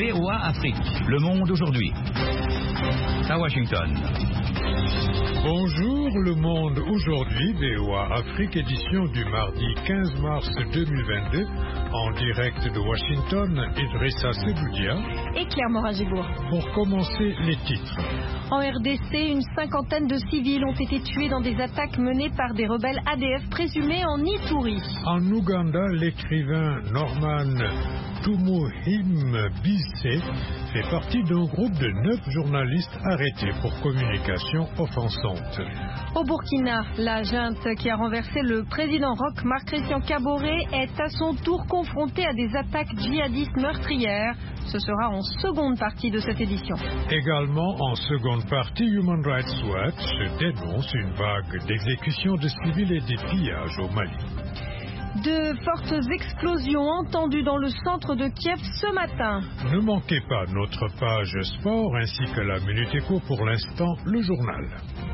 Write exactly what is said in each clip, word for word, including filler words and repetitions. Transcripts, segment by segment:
V O A Afrique. Le monde aujourd'hui. À Washington. Bonjour, le monde aujourd'hui, V O A Afrique, édition du mardi quinze mars deux mille vingt-deux, en direct de Washington, Idrissa Seboudia et Claire Morin-Gibourg. Pour commencer, les titres. En R D C, une cinquantaine de civils ont été tués dans des attaques menées par des rebelles A D F présumés en Ituri. En Ouganda, l'écrivain Norman Tumuhimbise fait partie d'un groupe de neuf journalistes arrêtés pour communication offensante. Au Burkina, la junte qui a renversé le président Roch Marc Christian Kaboré est à son tour confrontée à des attaques djihadistes meurtrières. Ce sera en seconde partie de cette édition. Également en seconde partie, Human Rights Watch dénonce une vague d'exécutions de civils et des pillages au Mali. De fortes explosions entendues dans le centre de Kiev ce matin. Ne manquez pas notre page sport ainsi que la Minute Éco. Pour l'instant, le journal.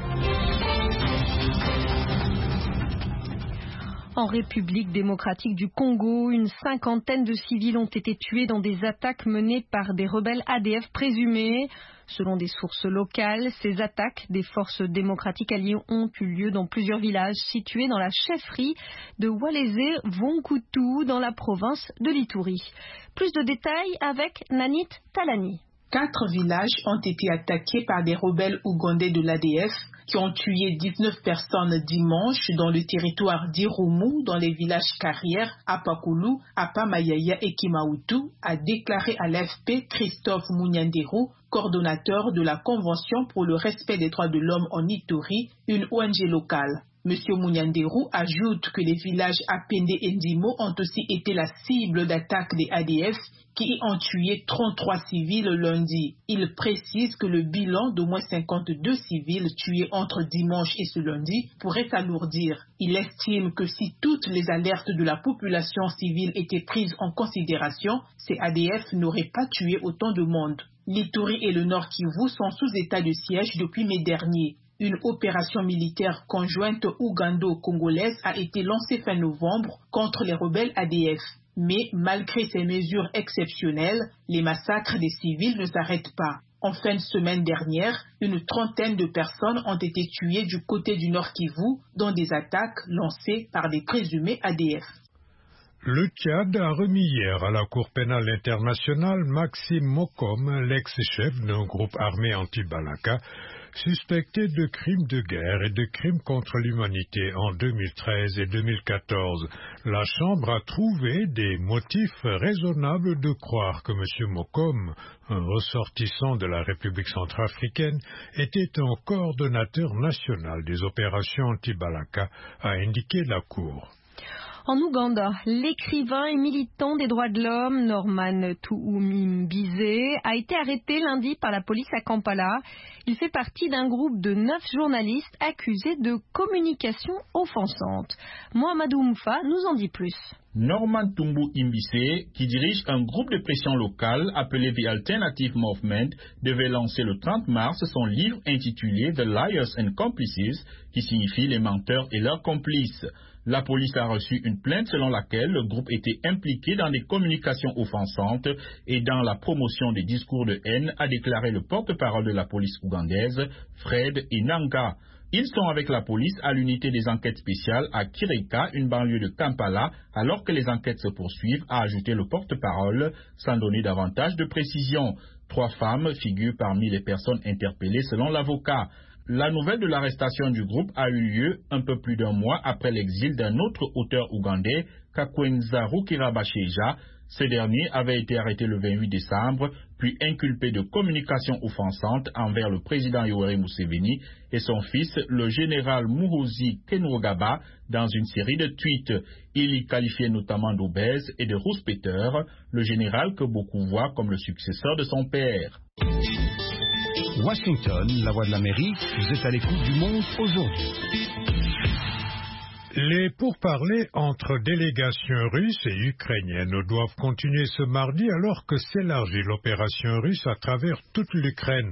En République démocratique du Congo, une cinquantaine de civils ont été tués dans des attaques menées par des rebelles A D F présumés. Selon des sources locales, ces attaques des forces démocratiques alliées ont eu lieu dans plusieurs villages situés dans la chefferie de Walese-Vonkutu dans la province de l'Ituri. Plus de détails avec Nanit Talani. Quatre villages ont été attaqués par des rebelles ougandais de l'A D F qui ont tué dix-neuf personnes dimanche dans le territoire d'Irumu, dans les villages carrières Apakulu, Apamayaya et Kimautu, a déclaré à l'A F P Christophe Munyanderu, coordonnateur de la Convention pour le respect des droits de l'homme en Ituri, une O N G locale. Monsieur Munyanderu ajoute que les villages Apende et Ndimo ont aussi été la cible d'attaques des A D F qui ont tué trente-trois civils lundi. Il précise que le bilan d'au moins cinquante-deux civils tués entre dimanche et ce lundi pourrait s'alourdir. Il estime que si toutes les alertes de la population civile étaient prises en considération, ces A D F n'auraient pas tué autant de monde. L'Ituri et le Nord Kivu sont sous état de siège depuis mai dernier. Une opération militaire conjointe ougando-congolaise a été lancée fin novembre contre les rebelles A D F. Mais malgré ces mesures exceptionnelles, les massacres des civils ne s'arrêtent pas. En fin de semaine dernière, une trentaine de personnes ont été tuées du côté du Nord Kivu dans des attaques lancées par des présumés A D F. Le Tchad a remis hier à la Cour pénale internationale Maxime Mokom, l'ex-chef d'un groupe armé anti-Balaka, suspecté de crimes de guerre et de crimes contre l'humanité en deux mille treize et deux mille quatorze. La Chambre a trouvé des motifs raisonnables de croire que M. Mokom, un ressortissant de la République centrafricaine, était un coordonnateur national des opérations anti-Balaka, a indiqué la Cour. En Ouganda, l'écrivain et militant des droits de l'homme Norman Tumuhimbise a été arrêté lundi par la police à Kampala. Il fait partie d'un groupe de neuf journalistes accusés de communication offensante. Mohamedou Moufa nous en dit plus. Norman Tumuhimbise, qui dirige un groupe de pression local appelé The Alternative Movement, devait lancer le trente mars son livre intitulé The Liars and Complices, qui signifie les menteurs et leurs complices. La police a reçu une plainte selon laquelle le groupe était impliqué dans des communications offensantes et dans la promotion des discours de haine, a déclaré le porte-parole de la police ougandaise, Fred Enanga. Ils sont avec la police à l'unité des enquêtes spéciales à Kireka, une banlieue de Kampala, alors que les enquêtes se poursuivent, a ajouté le porte-parole, sans donner davantage de précision. Trois femmes figurent parmi les personnes interpellées selon l'avocat. La nouvelle de l'arrestation du groupe a eu lieu un peu plus d'un mois après l'exil d'un autre auteur ougandais, Kakwenza Rukirabasheja. Ce dernier avait été arrêté le vingt-huit décembre, puis inculpé de communication offensante envers le président Yoweri Museveni et son fils, le général Muhoozi Kainerugaba, dans une série de tweets. Il y qualifiait notamment d'obèse et de rouspéteur, le général que beaucoup voient comme le successeur de son père. Washington, la voix de l'Amérique, vous êtes à l'écoute du monde aujourd'hui. Les pourparlers entre délégations russes et ukrainiennes doivent continuer ce mardi alors que s'élargit l'opération russe à travers toute l'Ukraine.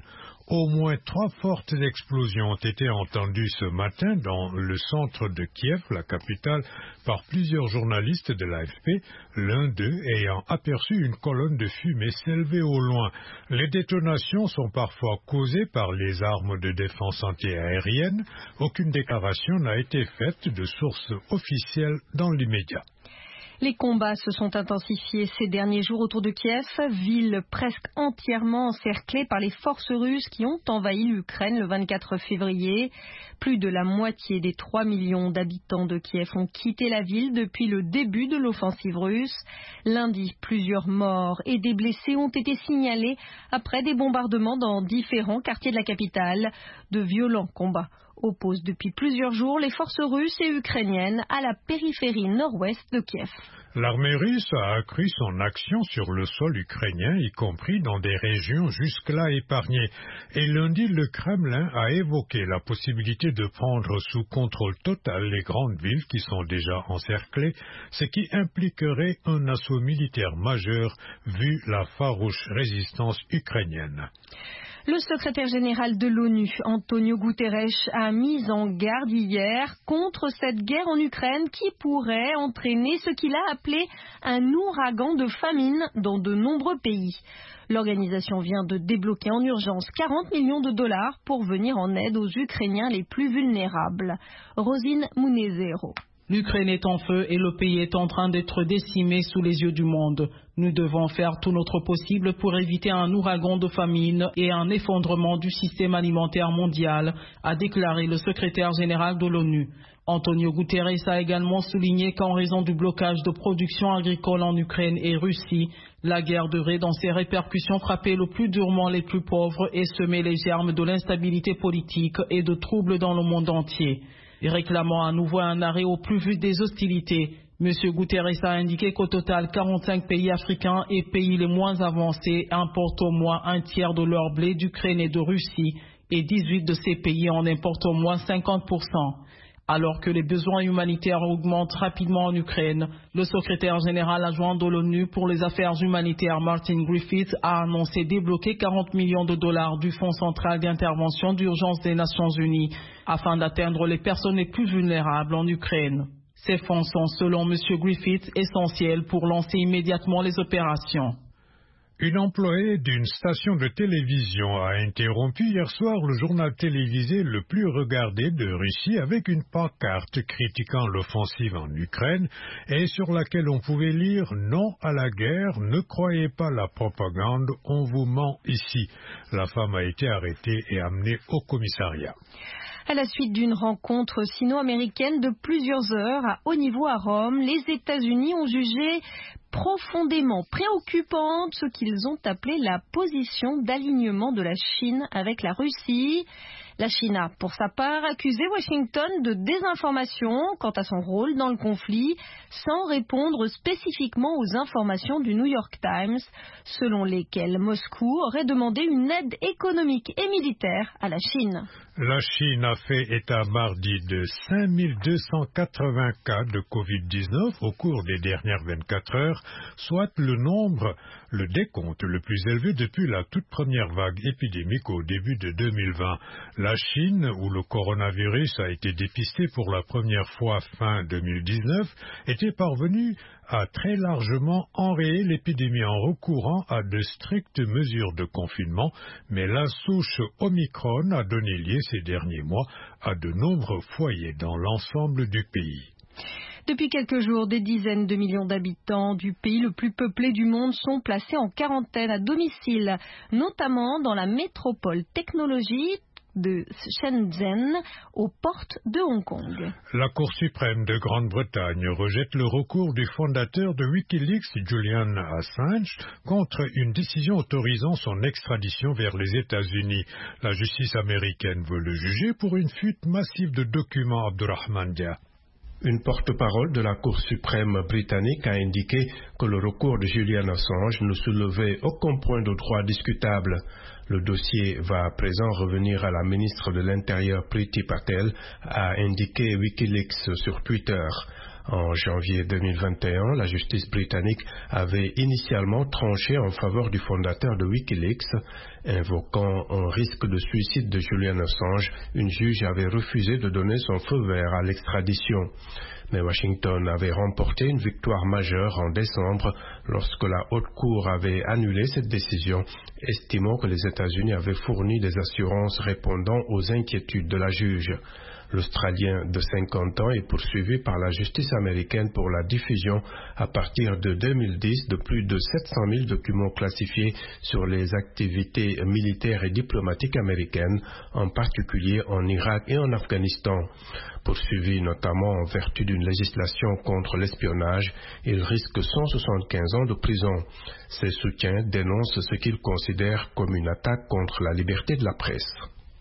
Au moins trois fortes explosions ont été entendues ce matin dans le centre de Kiev, la capitale, par plusieurs journalistes de l'A F P, l'un d'eux ayant aperçu une colonne de fumée s'élever au loin. Les détonations sont parfois causées par les armes de défense antiaérienne. Aucune déclaration n'a été faite de sources officielles dans l'immédiat. Les combats se sont intensifiés ces derniers jours autour de Kiev, ville presque entièrement encerclée par les forces russes qui ont envahi l'Ukraine le vingt-quatre février. Plus de la moitié des trois millions d'habitants de Kiev ont quitté la ville depuis le début de l'offensive russe. Lundi, plusieurs morts et des blessés ont été signalés après des bombardements dans différents quartiers de la capitale. De violents combats opposent depuis plusieurs jours les forces russes et ukrainiennes à la périphérie nord-ouest de Kiev. L'armée russe a accru son action sur le sol ukrainien, y compris dans des régions jusque-là épargnées. Et lundi, le Kremlin a évoqué la possibilité de prendre sous contrôle total les grandes villes qui sont déjà encerclées, ce qui impliquerait un assaut militaire majeur vu la farouche résistance ukrainienne. Le secrétaire général de l'ONU, Antonio Guterres, a mis en garde hier contre cette guerre en Ukraine qui pourrait entraîner ce qu'il a appelé un ouragan de famine dans de nombreux pays. L'organisation vient de débloquer en urgence quarante millions de dollars pour venir en aide aux Ukrainiens les plus vulnérables. Rosine Munezero. L'Ukraine est en feu et le pays est en train d'être décimé sous les yeux du monde. Nous devons faire tout notre possible pour éviter un ouragan de famine et un effondrement du système alimentaire mondial, a déclaré le secrétaire général de l'ONU. Antonio Guterres a également souligné qu'en raison du blocage de production agricole en Ukraine et Russie, la guerre devrait dans ses répercussions frapper le plus durement les plus pauvres et semer les germes de l'instabilité politique et de troubles dans le monde entier. Et réclamant à nouveau un arrêt au plus vite des hostilités, M. Guterres a indiqué qu'au total, quarante-cinq pays africains et pays les moins avancés importent au moins un tiers de leur blé d'Ukraine et de Russie, et dix-huit de ces pays en importent au moins cinquante pour cent. Alors que les besoins humanitaires augmentent rapidement en Ukraine, le secrétaire général adjoint de l'ONU pour les affaires humanitaires Martin Griffiths a annoncé débloquer quarante millions de dollars du Fonds central d'intervention d'urgence des Nations Unies afin d'atteindre les personnes les plus vulnérables en Ukraine. Ces fonds sont, selon M. Griffiths, essentiels pour lancer immédiatement les opérations. Une employée d'une station de télévision a interrompu hier soir le journal télévisé le plus regardé de Russie avec une pancarte critiquant l'offensive en Ukraine et sur laquelle on pouvait lire « Non à la guerre, ne croyez pas la propagande, on vous ment ici ». La femme a été arrêtée et amenée au commissariat. À la suite d'une rencontre sino-américaine de plusieurs heures à haut niveau à Rome, les États-Unis ont jugé profondément préoccupante ce qu'ils ont appelé la position d'alignement de la Chine avec la Russie. La Chine a, pour sa part, accusé Washington de désinformation quant à son rôle dans le conflit, sans répondre spécifiquement aux informations du New York Times, selon lesquelles Moscou aurait demandé une aide économique et militaire à la Chine. La Chine a fait état mardi de cinq mille deux cent quatre-vingts cas de covid dix-neuf au cours des dernières vingt-quatre heures, soit le nombre, le décompte le plus élevé depuis la toute première vague épidémique au début de deux mille vingt. La Chine, où le coronavirus a été dépisté pour la première fois fin deux mille dix-neuf, était parvenue à très largement enrayer l'épidémie en recourant à de strictes mesures de confinement, mais la souche Omicron a donné lieu ces derniers mois à de nombreux foyers dans l'ensemble du pays. Depuis quelques jours, des dizaines de millions d'habitants du pays le plus peuplé du monde sont placés en quarantaine à domicile, notamment dans la métropole technologique de Shenzhen, aux portes de Hong Kong. La Cour suprême de Grande-Bretagne rejette le recours du fondateur de Wikileaks, Julian Assange, contre une décision autorisant son extradition vers les États-Unis. La justice américaine veut le juger pour une fuite massive de documents. Abdurrahman Dia. Une porte-parole de la Cour suprême britannique a indiqué que le recours de Julian Assange ne soulevait aucun point de droit discutable. Le dossier va à présent revenir à la ministre de l'Intérieur Priti Patel, a indiqué Wikileaks sur Twitter. En janvier deux mille vingt et un, la justice britannique avait initialement tranché en faveur du fondateur de Wikileaks. Invoquant un risque de suicide de Julian Assange, une juge avait refusé de donner son feu vert à l'extradition. Mais Washington avait remporté une victoire majeure en décembre lorsque la Haute Cour avait annulé cette décision, estimant que les États-Unis avaient fourni des assurances répondant aux inquiétudes de la juge. L'Australien de cinquante ans est poursuivi par la justice américaine pour la diffusion à partir de deux mille dix de plus de sept cent mille documents classifiés sur les activités militaires et diplomatiques américaines, en particulier en Irak et en Afghanistan. Poursuivi notamment en vertu d'une législation contre l'espionnage, il risque cent soixante-quinze ans de prison. Ses soutiens dénoncent ce qu'ils considèrent comme une attaque contre la liberté de la presse.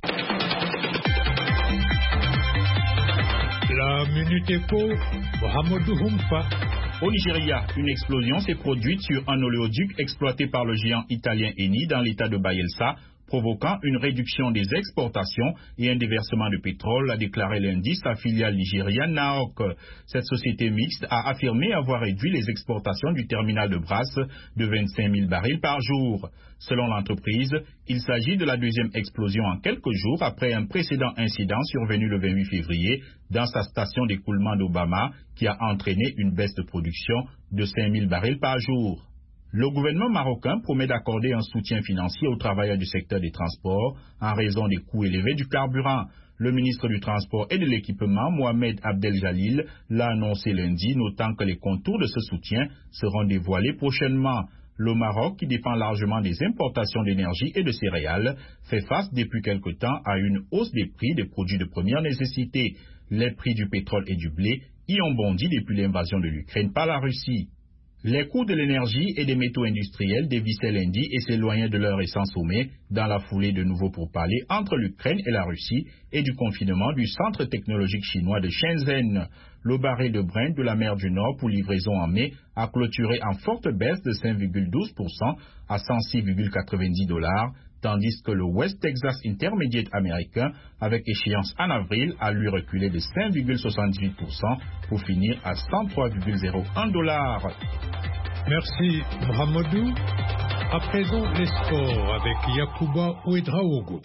La Minute Éco, Mohamedou Humfa. Au Nigeria, une explosion s'est produite sur un oléoduc exploité par le géant italien Eni dans l'état de Bayelsa, provoquant une réduction des exportations et un déversement de pétrole, a déclaré lundi sa filiale nigériane N A O C. Cette société mixte a affirmé avoir réduit les exportations du terminal de Brasse de vingt-cinq mille barils par jour. Selon l'entreprise, il s'agit de la deuxième explosion en quelques jours après un précédent incident survenu le vingt-huit février dans sa station d'écoulement d'Obama qui a entraîné une baisse de production de cinq mille barils par jour. Le gouvernement marocain promet d'accorder un soutien financier aux travailleurs du secteur des transports en raison des coûts élevés du carburant. Le ministre du Transport et de l'Équipement, Mohamed Abdel Jalil, l'a annoncé lundi, notant que les contours de ce soutien seront dévoilés prochainement. Le Maroc, qui dépend largement des importations d'énergie et de céréales, fait face depuis quelque temps à une hausse des prix des produits de première nécessité. Les prix du pétrole et du blé y ont bondi depuis l'invasion de l'Ukraine par la Russie. Les coûts de l'énergie et des métaux industriels dévissaient lundi et s'éloignaient de leur récent sommet dans la foulée de nouveaux pourparlers entre l'Ukraine et la Russie et du confinement du centre technologique chinois de Shenzhen. Le baril de Brent de la mer du Nord pour livraison en mai a clôturé en forte baisse de cinq virgule douze pour cent à cent six virgule quatre-vingt-dix dollars, tandis que le West Texas Intermediate américain, avec échéance en avril, a lui reculé de cinq virgule soixante-dix-huit pour cent pour finir à cent trois virgule zéro un dollars. Merci Mohamedou. À présent, les sports avec Yacouba Ouedraogo.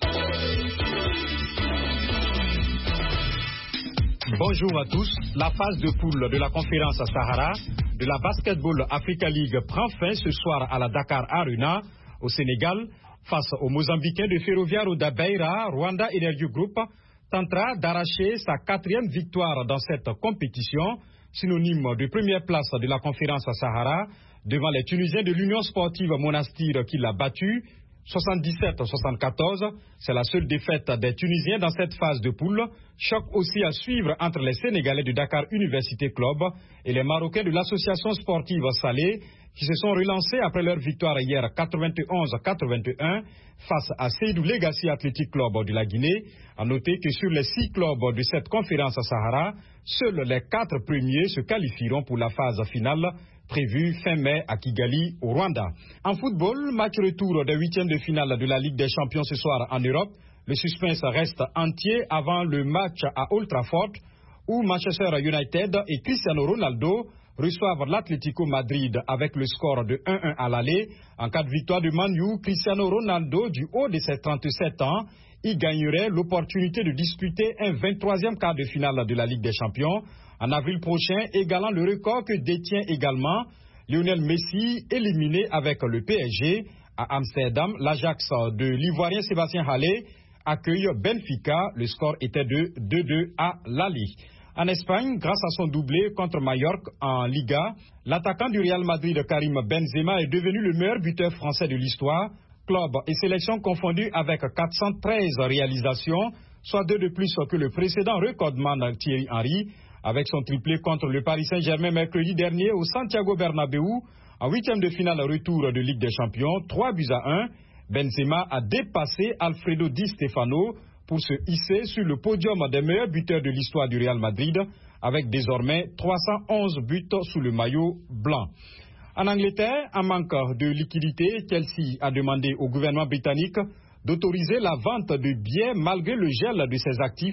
Bonjour à tous. La phase de poule de la conférence Sahara de la Basketball Africa League prend fin ce soir à la Dakar Arena, au Sénégal, face aux Mozambicains de Ferroviario da Beira. Rwanda Energy Group tentera d'arracher sa quatrième victoire dans cette compétition, synonyme de première place de la conférence Sahara, devant les Tunisiens de l'Union sportive Monastir qui l'a battu soixante-dix-sept à soixante-quatorze. C'est la seule défaite des Tunisiens dans cette phase de poule. Choc aussi à suivre entre les Sénégalais du Dakar Université Club et les Marocains de l'association sportive Salé, qui se sont relancés après leur victoire hier quatre-vingt-onze à quatre-vingt-un face à Seydou Legacy Athletic Club de la Guinée. À noter que sur les six clubs de cette conférence Sahara, seuls les quatre premiers se qualifieront pour la phase finale prévue fin mai à Kigali, au Rwanda. En football, match retour des huitièmes de finale de la Ligue des Champions ce soir en Europe. Le suspense reste entier avant le match à Old Trafford où Manchester United et Cristiano Ronaldo reçoivent l'Atlético Madrid avec le score de un un à l'aller. En cas de victoire de Man U, Cristiano Ronaldo, du haut de ses trente-sept ans, y gagnerait l'opportunité de disputer un vingt-troisième quart de finale de la Ligue des Champions en avril prochain, égalant le record que détient également Lionel Messi, éliminé avec le P S G. À Amsterdam, l'Ajax de l'Ivoirien Sébastien Haller accueille Benfica. Le score était de deux deux à l'aller. En Espagne, grâce à son doublé contre Mallorca en Liga, l'attaquant du Real Madrid Karim Benzema est devenu le meilleur buteur français de l'histoire. Club et sélection confondus avec quatre cent treize réalisations, soit deux de plus que le précédent recordman Thierry Henry, avec son triplé contre le Paris Saint-Germain mercredi dernier au Santiago Bernabéu, en huitième de finale retour de Ligue des Champions, trois buts à un. Benzema a dépassé Alfredo Di Stefano pour se hisser sur le podium des meilleurs buteurs de l'histoire du Real Madrid, avec désormais trois cent onze buts sous le maillot blanc. En Angleterre, en manque de liquidité, Chelsea a demandé au gouvernement britannique d'autoriser la vente de billets malgré le gel de ses actifs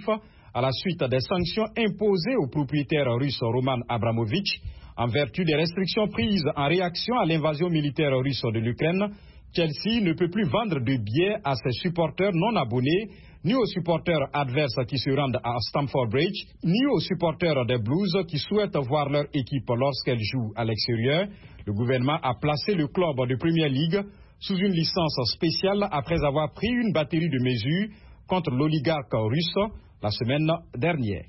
à la suite des sanctions imposées au propriétaire russe Roman Abramovich en vertu des restrictions prises en réaction à l'invasion militaire russe de l'Ukraine. Chelsea ne peut plus vendre de billets à ses supporters non abonnés, ni aux supporters adverses qui se rendent à Stamford Bridge, ni aux supporters des Blues qui souhaitent voir leur équipe lorsqu'elle joue à l'extérieur. Le gouvernement a placé le club de Premier League sous une licence spéciale après avoir pris une batterie de mesures contre l'oligarque russe la semaine dernière.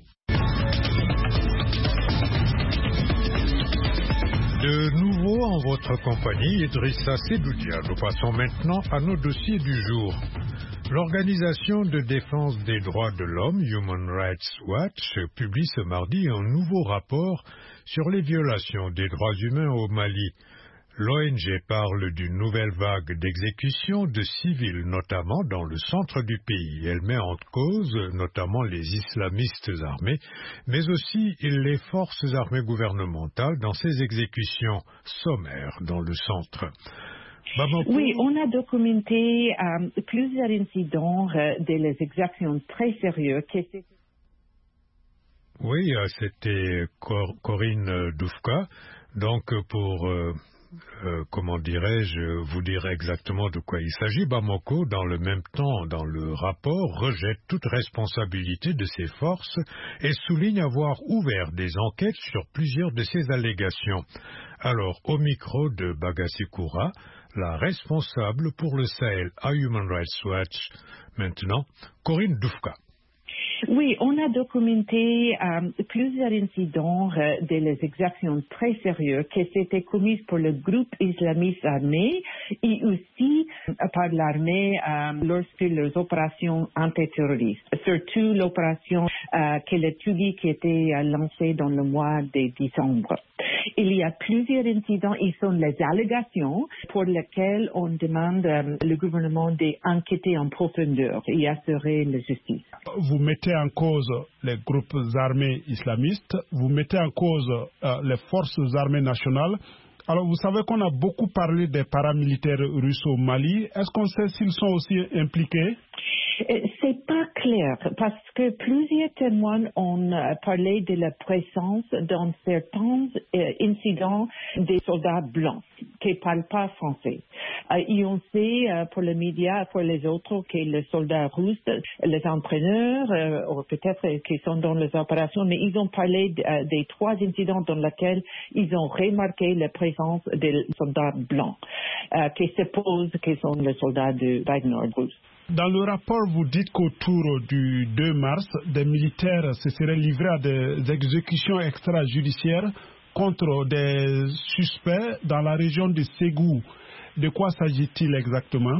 De nouveau en votre compagnie, Idrissa Sedoudia. Nous passons maintenant à nos dossiers du jour. L'Organisation de défense des droits de l'homme, Human Rights Watch, publie ce mardi un nouveau rapport sur les violations des droits humains au Mali. L'O N G parle d'une nouvelle vague d'exécutions de civils, notamment dans le centre du pays. Elle met en cause notamment les islamistes armés, mais aussi les forces armées gouvernementales dans ces exécutions sommaires dans le centre. Bamako. Oui, on a documenté euh, plusieurs incidents euh, des exactions très sérieuses. Oui, euh, c'était Cor- Corinne Doufka. Donc pour... Euh, Euh, comment dirais-je, vous dirai exactement de quoi il s'agit. Bamako, dans le même temps, dans le rapport, rejette toute responsabilité de ses forces et souligne avoir ouvert des enquêtes sur plusieurs de ces allégations. Alors, au micro de Bagassi Koura, la responsable pour le Sahel à Human Rights Watch, maintenant, Corinne Doufka. Oui, on a documenté euh, plusieurs incidents euh, des exactions très sérieuses qui s'étaient commises par le groupe islamiste armé et aussi euh, par l'armée euh, lorsque leurs opérations antiterroristes, surtout l'opération euh, Keletuli qui était euh, lancée dans le mois de décembre. Il y a plusieurs incidents, ils sont les allégations pour lesquelles on demande euh, le gouvernement d'enquêter en profondeur et assurer la justice. Vous mettez en cause les groupes armés islamistes, vous mettez en cause euh, les forces armées nationales. Alors, vous savez qu'on a beaucoup parlé des paramilitaires russes au Mali. Est-ce qu'on sait s'ils sont aussi impliqués? C'est pas clair parce que plusieurs témoins ont parlé de la présence dans certains euh, incidents des soldats blancs qui ne parlent pas français. Euh, et on sait euh, pour les médias, pour les autres, que les soldats russes, les entraîneurs, euh, ou peut-être qui sont dans les opérations, mais ils ont parlé euh, des trois incidents dans lesquels ils ont remarqué la présence des soldats blancs, euh, qui supposent qu'ils sont les soldats de Wagner russes. Dans le rapport, vous dites qu'autour du deux mars, des militaires se seraient livrés à des exécutions extrajudiciaires contre des suspects dans la région de Ségou. De quoi s'agit-il exactement?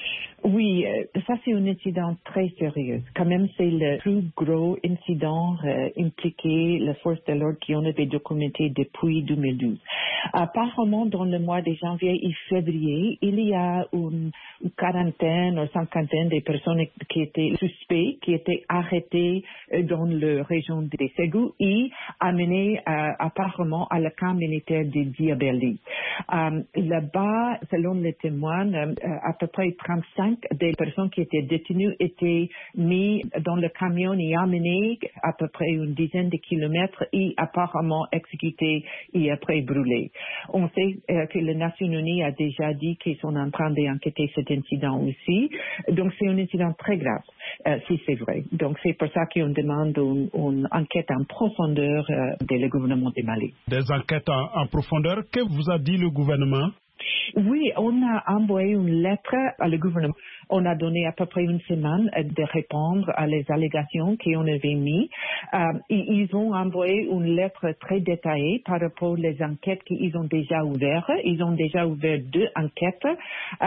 Oui, ça c'est un incident très sérieux. Quand même, c'est le plus gros incident euh, impliqué les forces de l'ordre qui ont été documenté depuis deux mille douze. Apparemment, dans le mois de janvier et février, il y a une, une quarantaine ou cinquantaine de personnes qui étaient suspectes, qui étaient arrêtées dans la région de Ségou et amenées euh, apparemment à la camp militaire de Diabéli. Euh, là-bas, selon les témoins, euh, à peu près trente-cinq des personnes qui étaient détenues étaient mises dans le camion et amenées à peu près une dizaine de kilomètres et apparemment exécutées et après brûlées. On sait euh, que les Nations Unies a déjà dit qu'ils sont en train d'enquêter cet incident aussi. Donc c'est un incident très grave, euh, si c'est vrai. Donc c'est pour ça qu'on demande une, une enquête en profondeur euh, du gouvernement du Mali. Des enquêtes en, en profondeur, que vous a dit le gouvernement? Oui, on a envoyé une lettre à le gouvernement. On a donné à peu près une semaine de répondre à les allégations qu'on avait mises. Euh, et ils ont envoyé une lettre très détaillée par rapport aux enquêtes qu'ils ont déjà ouvertes. Ils ont déjà ouvert deux enquêtes euh,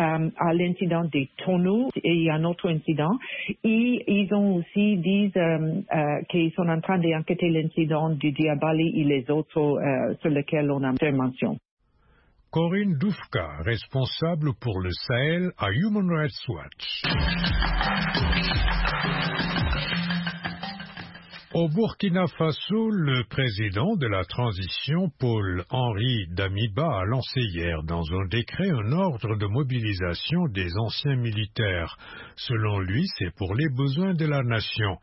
à l'incident des tonneaux et un autre incident. Et ils ont aussi dit euh, euh, qu'ils sont en train d'enquêter l'incident du Diabali et les autres euh, sur lesquels on a fait mention. Corinne Doufka, responsable pour le Sahel à Human Rights Watch. Au Burkina Faso, le président de la transition, Paul-Henri Damiba, a lancé hier dans un décret un ordre de mobilisation des anciens militaires. Selon lui, c'est pour les besoins de la nation.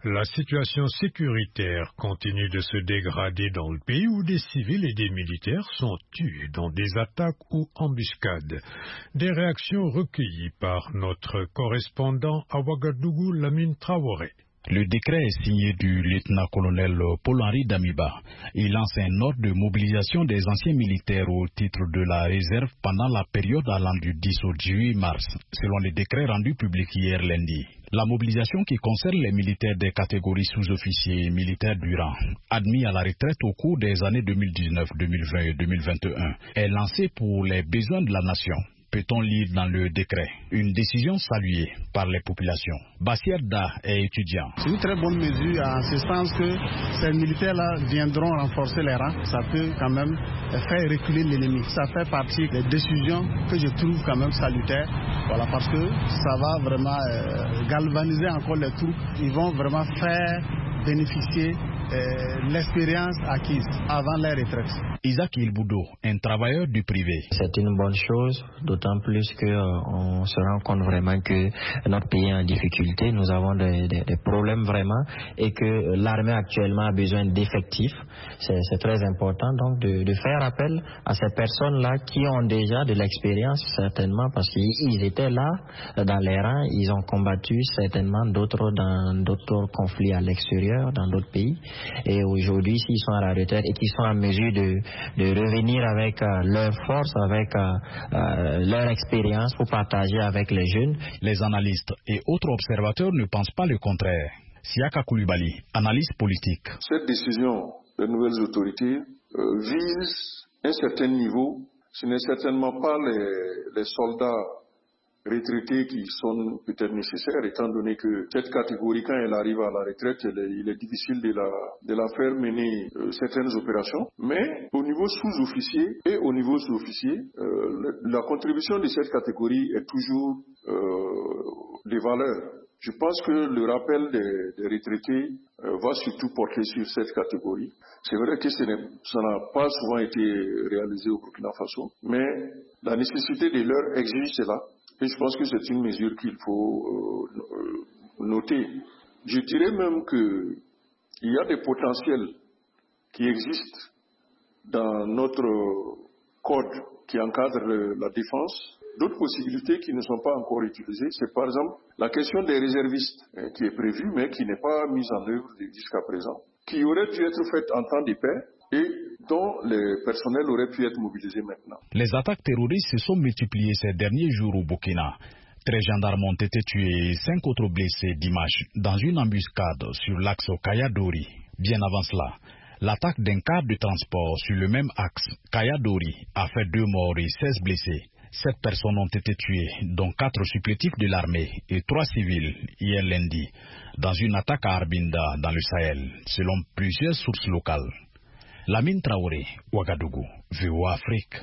La situation sécuritaire continue de se dégrader dans le pays où des civils et des militaires sont tués dans des attaques ou embuscades. Des réactions recueillies par notre correspondant à Ouagadougou, Lamine Traoré. Le décret est signé du lieutenant-colonel Paul-Henri Damiba. Il lance un ordre de mobilisation des anciens militaires au titre de la réserve pendant la période allant du dix au dix-huit mars, selon les décrets rendus publics hier lundi. La mobilisation qui concerne les militaires des catégories sous-officiers et militaires du rang, admis à la retraite au cours des années deux mille dix-neuf, deux mille vingt et deux mille vingt et un, est lancée pour les besoins de la nation. Peut-on lire dans le décret une décision saluée par les populations. Bassier Da est étudiant. C'est une très bonne mesure en ce sens que ces militaires-là viendront renforcer les rangs. Ça peut quand même faire reculer l'ennemi. Ça fait partie des décisions que je trouve quand même salutaires. Voilà, parce que ça va vraiment euh, galvaniser encore les troupes. Ils vont vraiment faire bénéficier euh, l'expérience acquise avant leur retraite. Isaac Ilboudo, un travailleur du privé. C'est une bonne chose, d'autant plus qu'on euh, se rend compte vraiment que notre pays est en difficulté, nous avons des, des, des problèmes vraiment et que l'armée actuellement a besoin d'effectifs. C'est, c'est très important donc de, de faire appel à ces personnes-là qui ont déjà de l'expérience certainement parce qu'ils étaient là dans les rangs, ils ont combattu certainement d'autres dans d'autres conflits à l'extérieur, dans d'autres pays. Et aujourd'hui, s'ils sont à la retraite et qu'ils sont en mesure de de revenir avec euh, leur force, avec euh, euh, leur expérience pour partager avec les jeunes. Les analystes et autres observateurs ne pensent pas le contraire. Siaka Koulibaly, analyste politique. Cette décision des nouvelles autorités euh, vise un certain niveau. Ce n'est certainement pas les, les soldats retraités qui sont peut-être nécessaires, étant donné que cette catégorie, quand elle arrive à la retraite, elle est, il est difficile de la, de la faire mener euh, certaines opérations. Mais au niveau sous-officier et au niveau sous-officier, euh, la contribution de cette catégorie est toujours euh, des valeurs. Je pense que le rappel des, des retraités euh, va surtout porter sur cette catégorie. C'est vrai que ce n'est, ça n'a pas souvent été réalisé au Burkina Faso, mais la nécessité de leur exige cela. Et je pense que c'est une mesure qu'il faut euh, noter. Je dirais même qu'il y a des potentiels qui existent dans notre code qui encadre la défense. D'autres possibilités qui ne sont pas encore utilisées, c'est par exemple la question des réservistes, hein, qui est prévue mais qui n'est pas mise en œuvre jusqu'à présent, qui aurait dû être faite en temps de paix et dont les personnels auraient pu être mobilisés maintenant. Les attaques terroristes se sont multipliées ces derniers jours au Burkina. treize gendarmes ont été tués et cinq autres blessés dimanche dans une embuscade sur l'axe Kaya-Dori. Bien avant cela, l'attaque d'un car de transport sur le même axe Kaya-Dori a fait deux morts et seize blessés. Sept personnes ont été tuées, dont quatre supplétifs de l'armée et trois civils hier lundi, dans une attaque à Arbinda dans le Sahel, selon plusieurs sources locales. Lamine Traoré, Ouagadougou, V O A Afrique.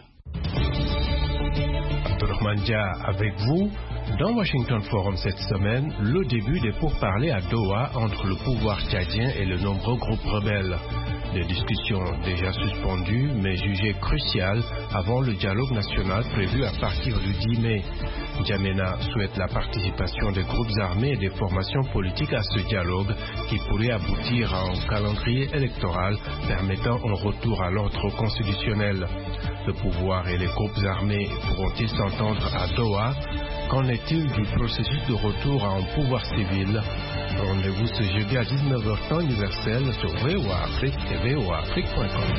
Abdourahmane Dia avec vous. Dans Washington Forum cette semaine, le début des pourparlers à Doha entre le pouvoir tchadien et le nombreux groupes rebelles. Des discussions déjà suspendues, mais jugées cruciales avant le dialogue national prévu à partir du dix mai. N'Djamena souhaite la participation des groupes armés et des formations politiques à ce dialogue qui pourrait aboutir à un calendrier électoral permettant un retour à l'ordre constitutionnel. Le pouvoir et les groupes armés pourront-ils s'entendre à Doha? Qu'en est-il du processus de retour à un pouvoir civil? Rendez-vous ce jeudi à dix-neuf heures temps universel sur V O A Afrique et V O A Afrique point com.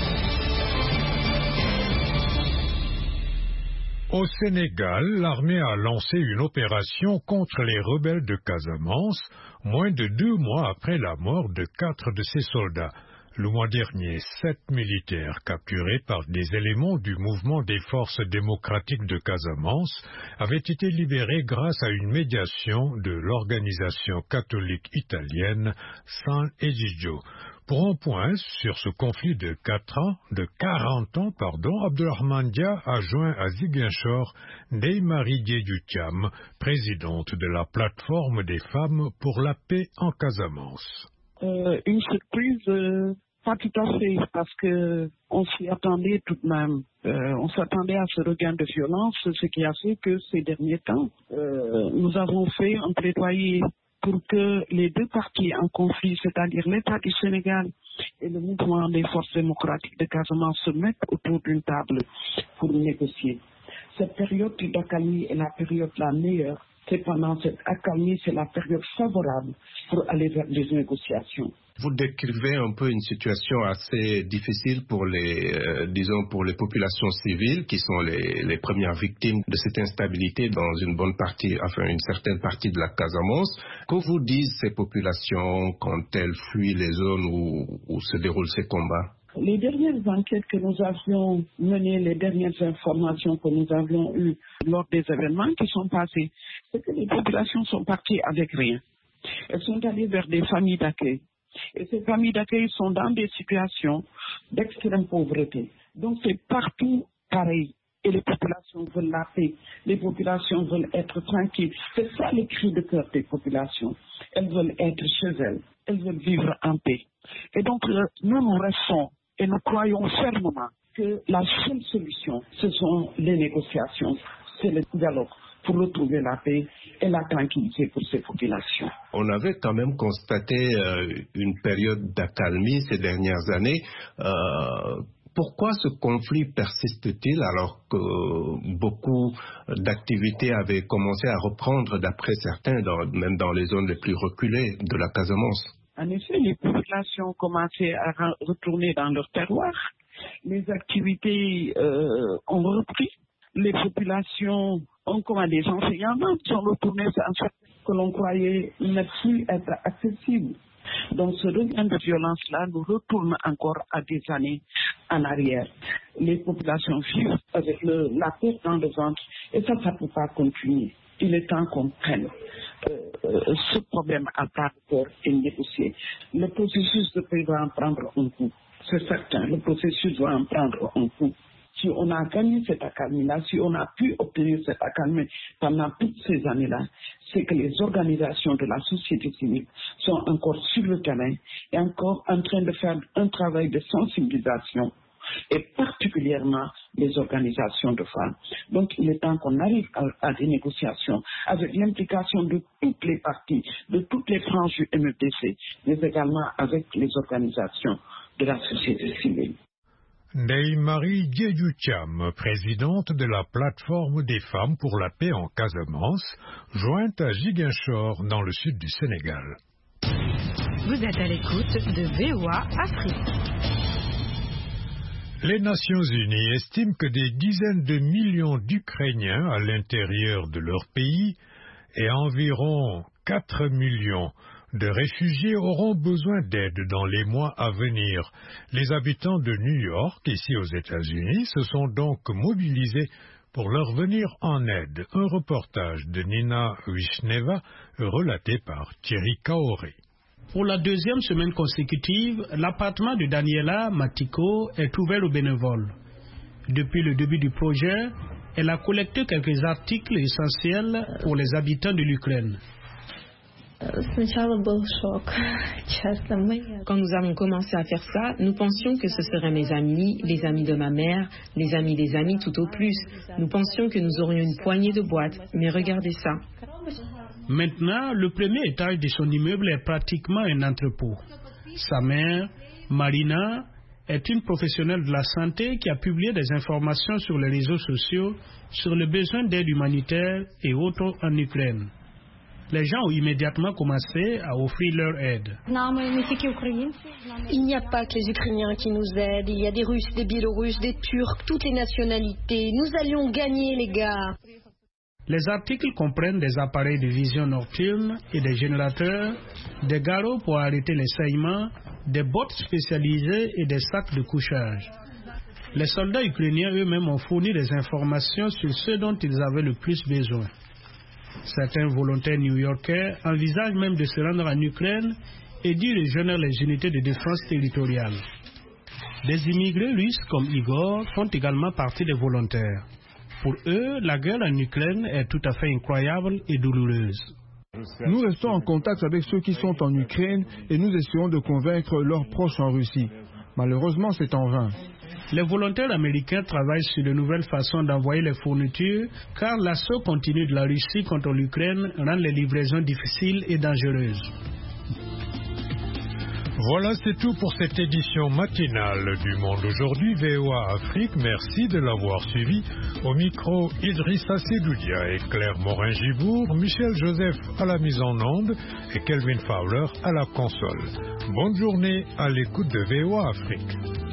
Au Sénégal, l'armée a lancé une opération contre les rebelles de Casamance, moins de deux mois après la mort de quatre de ses soldats. Le mois dernier, sept militaires capturés par des éléments du mouvement des forces démocratiques de Casamance avaient été libérés grâce à une médiation de l'organisation catholique italienne San Egidio. Pour un point sur ce conflit de quatre ans, de quarante ans, pardon, Abdourahmane Dia a joint à Ziguinchor Ndeye Marie Diédhiou-Thiam, présidente de la plateforme des femmes pour la paix en Casamance. Euh, une surprise, euh, pas tout à fait, parce que on s'y attendait tout de même. Euh, on s'attendait à ce regain de violence, ce qui a fait que ces derniers temps, euh, nous avons fait un plaidoyer pour que les deux parties en conflit, c'est-à-dire l'État du Sénégal et le mouvement des forces démocratiques de Casamance, se mettent autour d'une table pour négocier. Cette période d'accalmie est la période la meilleure. C'est pendant cette accalmie, c'est la période favorable pour aller vers des négociations. Vous décrivez un peu une situation assez difficile pour les, euh, disons, pour les populations civiles qui sont les, les premières victimes de cette instabilité dans une bonne partie, enfin une certaine partie de la Casamance. Que vous disent ces populations quand elles fuient les zones où, où se déroulent ces combats? Les dernières enquêtes que nous avions menées, les dernières informations que nous avions eues lors des événements qui sont passés, c'est que les populations sont parties avec rien. Elles sont allées vers des familles d'accueil. Et ces familles d'accueil sont dans des situations d'extrême pauvreté. Donc c'est partout pareil. Et les populations veulent la paix. Les populations veulent être tranquilles. C'est ça le cri de cœur des populations. Elles veulent être chez elles. Elles veulent vivre en paix. Et donc nous nous restons et nous croyons fermement que la seule solution, ce sont les négociations, c'est le dialogue pour retrouver la paix et la tranquillité pour ces populations. On avait quand même constaté euh, une période d'accalmie ces dernières années. Euh, pourquoi ce conflit persiste-t-il alors que beaucoup d'activités avaient commencé à reprendre, d'après certains, dans, même dans les zones les plus reculées de la Casamance? En effet, les populations commençaient à retourner dans leur terroir. Les activités euh, ont repris. Les populations ont, comme des enseignements, sont retournés dans ce que l'on croyait ne plus être accessible. Donc ce regain de violence-là nous retourne encore à des années en arrière. Les populations vivent avec le, la perte dans le ventre et ça, ça ne peut pas continuer. Il est temps qu'on prenne euh, euh, ce problème à part pour négocier. Le processus de paix va en prendre un coup. C'est certain, le processus va en prendre un coup. Si on a gagné cette accalmie-là, si on a pu obtenir cette accalmie pendant toutes ces années-là, c'est que les organisations de la société civile sont encore sur le terrain et encore en train de faire un travail de sensibilisation, et particulièrement les organisations de femmes. Donc il est temps qu'on arrive à, à des négociations avec l'implication de toutes les parties, de toutes les franges du M F D C, mais également avec les organisations de la société civile. Ndeye-Marie Diédhiou-Thiam, présidente de la plateforme des femmes pour la paix en Casamance, jointe à Ziguinchor dans le sud du Sénégal. Vous êtes à l'écoute de V O A Afrique. Les Nations Unies estiment que des dizaines de millions d'Ukrainiens à l'intérieur de leur pays et environ quatre millions de réfugiés auront besoin d'aide dans les mois à venir. Les habitants de New York, ici aux États-Unis, se sont donc mobilisés pour leur venir en aide. Un reportage de Nina Wishneva relaté par Thierry Kaoré. Pour la deuxième semaine consécutive, l'appartement de Daniela Matiko est ouvert aux bénévoles. Depuis le début du projet, elle a collecté quelques articles essentiels pour les habitants de l'Ukraine. Quand nous avons commencé à faire ça, nous pensions que ce seraient mes amis, les amis de ma mère, les amis des amis tout au plus. Nous pensions que nous aurions une poignée de boîtes, mais regardez ça. Maintenant, le premier étage de son immeuble est pratiquement un entrepôt. Sa mère, Marina, est une professionnelle de la santé qui a publié des informations sur les réseaux sociaux sur le besoin d'aide humanitaire et autres en Ukraine. Les gens ont immédiatement commencé à offrir leur aide. Il n'y a pas que les Ukrainiens qui nous aident, il y a des Russes, des Biélorusses, des Turcs, toutes les nationalités. Nous allions gagner, les gars. Les articles comprennent des appareils de vision nocturne et des générateurs, des garrots pour arrêter les saignements, des bottes spécialisées et des sacs de couchage. Les soldats ukrainiens eux-mêmes ont fourni des informations sur ce dont ils avaient le plus besoin. Certains volontaires new-yorkais envisagent même de se rendre en Ukraine et d'y rejoindre les unités de défense territoriale. Des immigrés russes comme Igor font également partie des volontaires. Pour eux, la guerre en Ukraine est tout à fait incroyable et douloureuse. Nous restons en contact avec ceux qui sont en Ukraine et nous essayons de convaincre leurs proches en Russie. Malheureusement, c'est en vain. Les volontaires américains travaillent sur de nouvelles façons d'envoyer les fournitures car l'assaut continu de la Russie contre l'Ukraine rend les livraisons difficiles et dangereuses. Voilà, c'est tout pour cette édition matinale du Monde aujourd'hui, V O A Afrique. Merci de l'avoir suivi. Au micro, Idrissa Sedoudia et Claire Morin-Gibourg, Michel Joseph à la mise en onde et Kelvin Fowler à la console. Bonne journée à l'écoute de V O A Afrique.